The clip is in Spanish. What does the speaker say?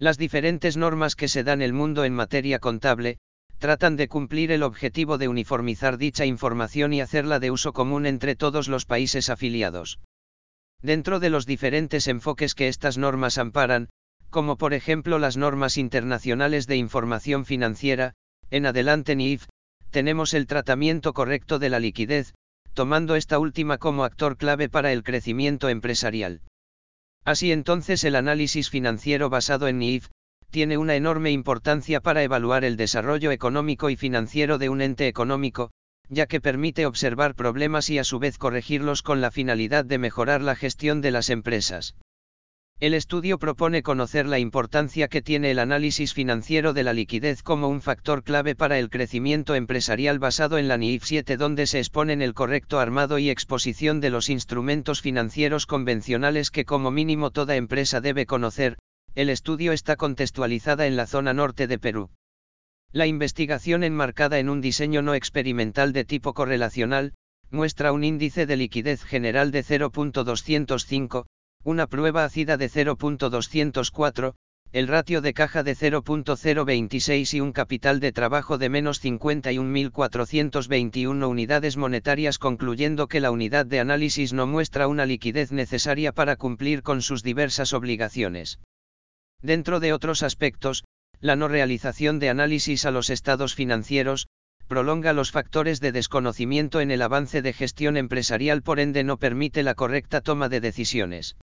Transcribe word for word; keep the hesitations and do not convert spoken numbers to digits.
Las diferentes normas que se dan en el mundo en materia contable, tratan de cumplir el objetivo de uniformizar dicha información y hacerla de uso común entre todos los países afiliados. Dentro de los diferentes enfoques que estas normas amparan, como por ejemplo las normas internacionales de información financiera, en adelante N I F, tenemos el tratamiento correcto de la liquidez, tomando esta última como actor clave para el crecimiento empresarial. Así entonces el análisis financiero basado en N I F, tiene una enorme importancia para evaluar el desarrollo económico y financiero de un ente económico, ya que permite observar problemas y a su vez corregirlos con la finalidad de mejorar la gestión de las empresas. El estudio propone conocer la importancia que tiene el análisis financiero de la liquidez como un factor clave para el crecimiento empresarial basado en la N I F siete, donde se exponen el correcto armado y exposición de los instrumentos financieros convencionales que como mínimo toda empresa debe conocer. El estudio está contextualizada en la zona norte de Perú. La investigación enmarcada en un diseño no experimental de tipo correlacional, muestra un índice de liquidez general de cero punto doscientos cinco, una prueba ácida de cero punto doscientos cuatro, el ratio de caja de cero punto cero veintiséis y un capital de trabajo de menos cincuenta y un mil cuatrocientos veintiuno unidades monetarias, concluyendo que la unidad de análisis no muestra una liquidez necesaria para cumplir con sus diversas obligaciones. Dentro de otros aspectos, la no realización de análisis a los estados financieros, prolonga los factores de desconocimiento en el avance de gestión empresarial, por ende no permite la correcta toma de decisiones.